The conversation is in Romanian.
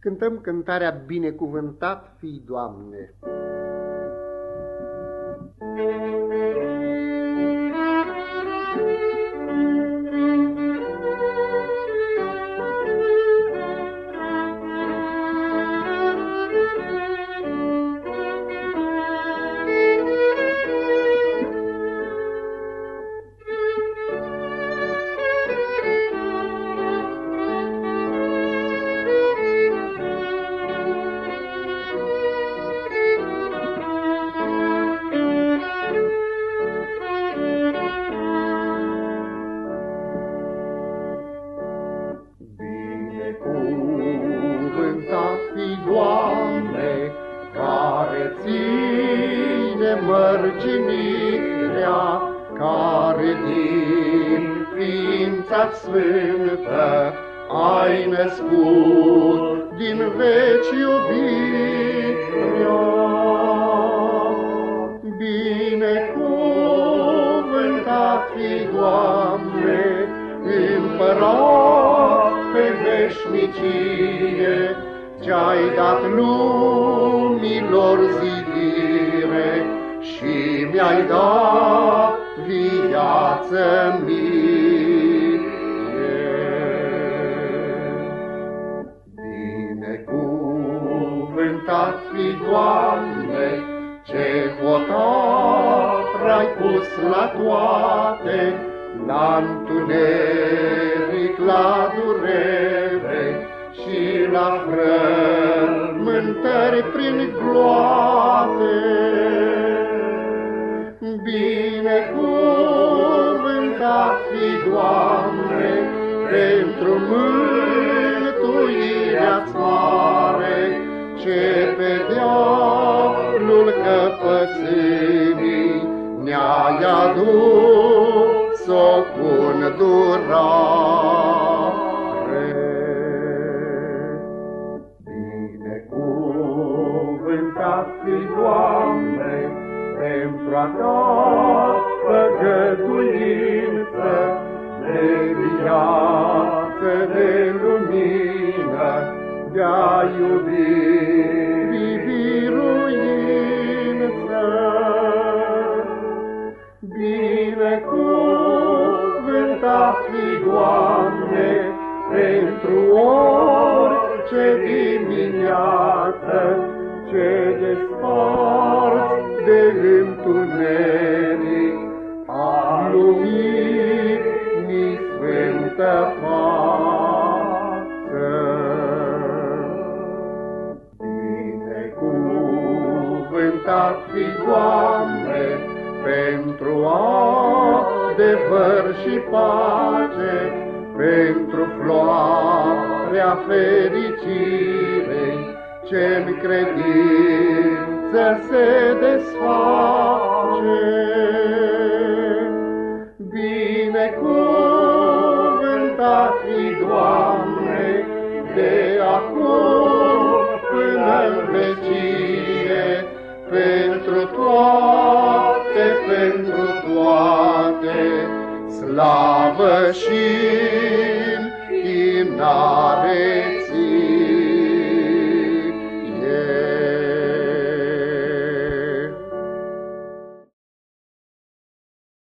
Cântăm cântarea Binecuvântat fii, Doamne. Binecuvântat fii, Doamne, care ține mărginirea, care din ființa-ți sfântă ai născut din veci iubirea. Binecuvântat fii, Doamne, Împărat pe veșnicie, ce-ai dat lumilor zidire și mi-ai dat viață mie. Binecuvântat fii, Doamne, ce hotar ai pus la toate, la întuneric, la durere și la frământări prin gloate. Binecuvântat fii, Doamne, pentru mântuirea-ți mare, ce pe dealul căpățânii ne-ai adus-o cu îndurare. Binecuvântat fii, Doamne, pentru a ta făgăduință de viață, de lumină, de-a iubirii biruință. Binecuvântat fii, Doamne, pentru orice dimineață ce desparți de întuneric a luminii sfântă față. Binecuvântat fii, Doamne, pentru adevăr și pace, pentru floarea fericirei, ce-n credință se desface. Binecuvântat fii, Doamne, de acum până în vecie, pentru toate, slavă și încheinare